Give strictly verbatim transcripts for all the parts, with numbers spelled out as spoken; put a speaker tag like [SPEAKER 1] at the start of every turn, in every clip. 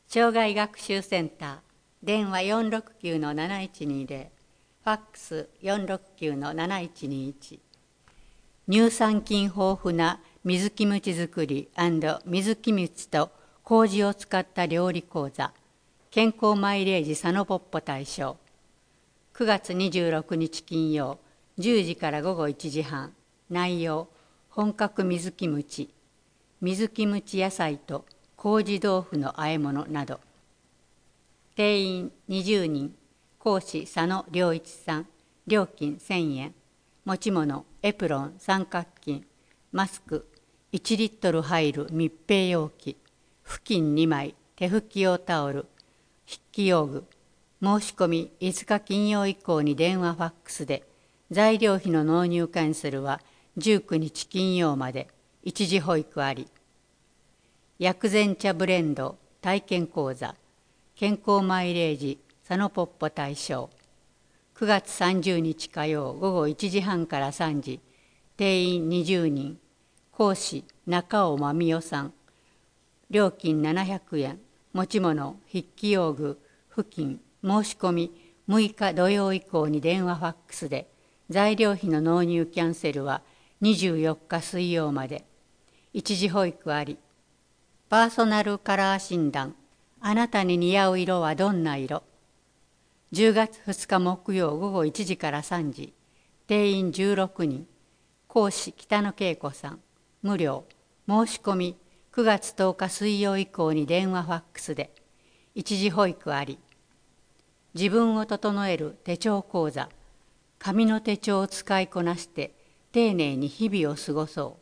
[SPEAKER 1] 障害学習センター、電話 よんろくきゅうのなないちにゼロ、ファックス よんろくきゅうのなないちにいち。乳酸菌豊富な水キムチ作り&水キムチと麹を使った料理講座、健康マイレージ佐野ポッポ大賞。くがつにじゅうろくにち金曜、じゅうじからごごいちじはん。内容、本格水キムチ、水キムチ野菜と麹豆腐の和え物など。定員にじゅうにん、講師佐野良一さん、料金せんえん、持ち物エプロン三角巾、マスクいちリットル入る密閉容器、布巾にまい、手拭き用タオル、筆記用具。申し込みいつか金曜以降に電話ファックスで、材料費の納入キャンセルはじゅうくにち金曜まで、一時保育あり。薬膳茶ブレンド体験講座、健康マイレージ佐野ポッポ大賞。くがつさんじゅうにち火曜ごごいちじはんからさんじ、定員にじゅうにん、講師中尾真美代さん、料金ななひゃくえん、持ち物筆記用具、布巾。申し込みむいか土曜以降に電話ファックスで、材料費の納入キャンセルはにじゅうよっか水曜まで、一時保育あり。パーソナルカラー診断、あなたに似合う色はどんな色。じゅうがつふつか木曜ごごいちじからさんじ、定員じゅうろくにん、講師北野恵子さん、無料。申し込みくがつとおか水曜以降に電話ファックスで、一時保育あり。自分を整える手帳講座、紙の手帳を使いこなして丁寧に日々を過ごそう。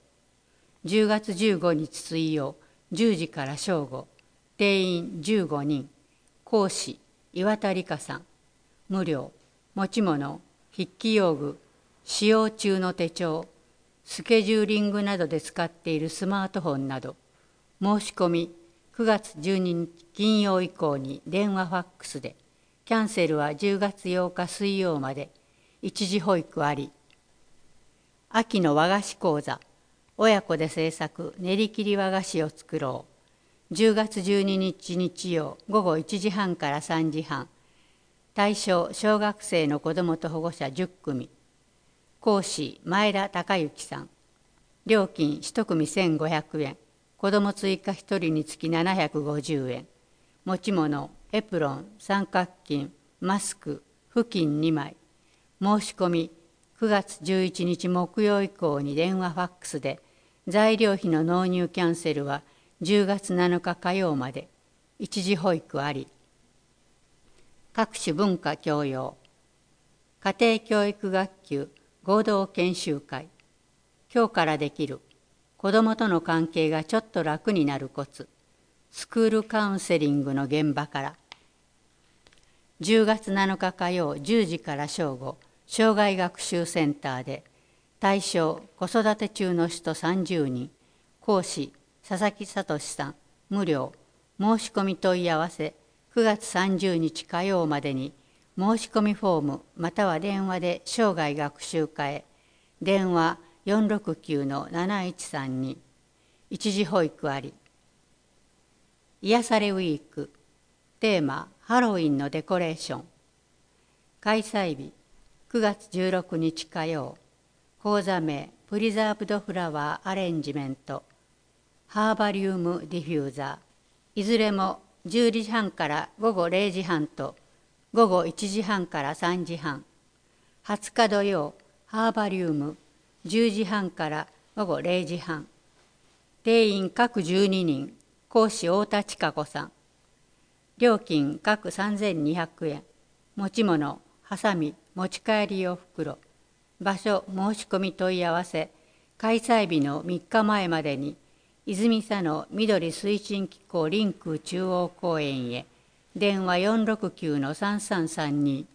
[SPEAKER 1] じゅうがつじゅうごにち水曜じゅうじから正午、定員じゅうごにん、講師岩田理香さん、無料。持ち物筆記用具、使用中の手帳、スケジューリングなどで使っているスマートフォンなど。申し込みくがつじゅうににち金曜以降に電話ファックスで、キャンセルはじゅうがつようか水曜まで、一時保育あり。秋の和菓子講座、親子で制作練り切り和菓子を作ろう。じゅうがつじゅうににち日曜ごごいちじはんからさんじはん。対象小学生の子どもと保護者じゅっくみ。講師前田孝之さん。料金いち組せんごひゃくえん。子ども追加ひとりにつきななひゃくごじゅうえん。持ち物エプロン三角巾、マスク布巾にまい。申し込みくがつじゅういちにち木曜以降に電話ファックスで、材料費の納入キャンセルはじゅうがつなのか火曜まで、一時保育あり。各種文化教養、家庭教育学級合同研修会。今日からできる子どもとの関係がちょっと楽になるコツ、スクールカウンセリングの現場から。じゅうがつなのか火曜じゅうじから正午、障害学習センターで、対象子育て中の人さんじゅうにん、講師佐々木聡さん、無料。申し込み問い合わせくがつさんじゅうにち火曜までに、申し込みフォームまたは電話で生涯学習課へ。電話 よんろくきゅうのなないちさんに。一時保育あり。癒されウィーク、テーマハロウィンのデコレーション。開催日くがつじゅうろくにち火曜。講座名プリザーブドフラワーアレンジメント、ハーバリウムディフューザー。いずれもじゅうじはんからごごれいじはんとごごいちじはんからさんじはん。はつか土曜、ハーバリウムじゅうじはんからごごれいじはん。定員各じゅうににん、講師太田千佳子さん。料金各さんぜんにひゃくえん。持ち物はさみ持ち帰り用袋。場所申し込み問い合わせ開催日のみっかまえまでに、泉佐野緑推進機構臨空中央公園へ。電話 よんろくきゅうのさんさんさんに。